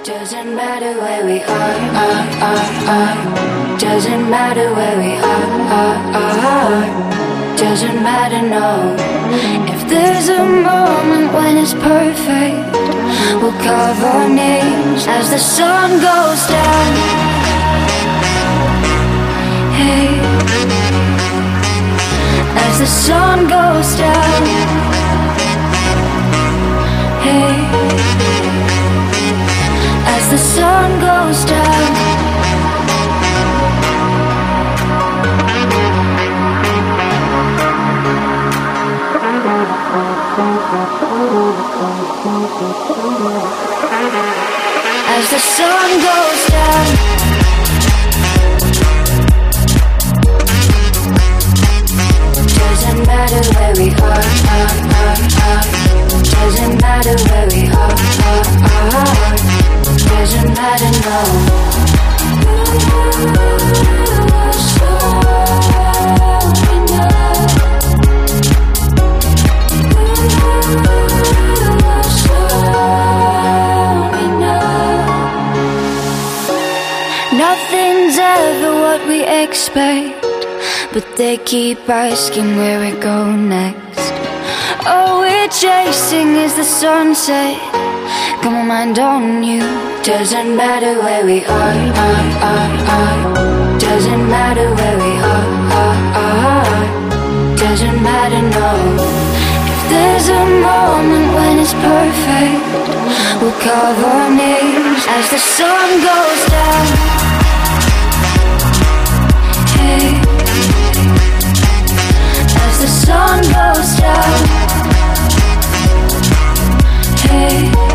Doesn't matter where we are. Doesn't matter where we are. Doesn't matter, no. If there's a moment when it's perfect, we'll carve our names as the sun goes down. Hey, as the sun goes down. Hey, as the sun goes down. As the sun goes down. Doesn't matter where we are. Doesn't matter where we are. Doesn't matter, no. Nothing's ever what we expect, but they keep asking where we go next. All we're chasing is the sunset. Got my mind on you. Doesn't matter where we are. Doesn't matter where we are. Doesn't matter, no. If there's a moment when it's perfect, we'll carve our names as the sun goes down. Hey, as the sun goes down. Hey.